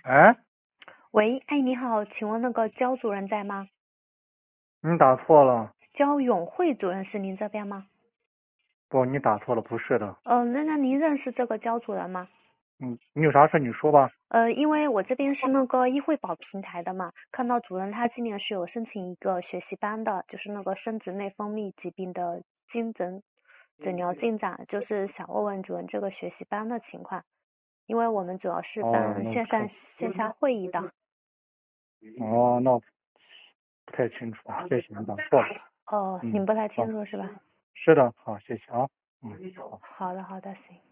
哎， 喂，哎，你好，请问那个焦主任在吗？ 你打错了， 焦永慧主任是您这边吗？ 不，你打错了，不是的。 那您认识这个焦主任吗？ 你有啥事你说吧。 因为我这边是那个医惠宝平台的嘛，看到主任他今年是有申请一个学习班的，就是那个生殖内分泌疾病的诊疗进展，就是想问问主任这个学习班的情况，因为我们主要是哦， 办那我不太， 线下会议的。 那我不太清楚，谢谢你打错了。 您不太好， 清楚是吧？ 是的，好，谢谢啊。好。 好的，好的，行。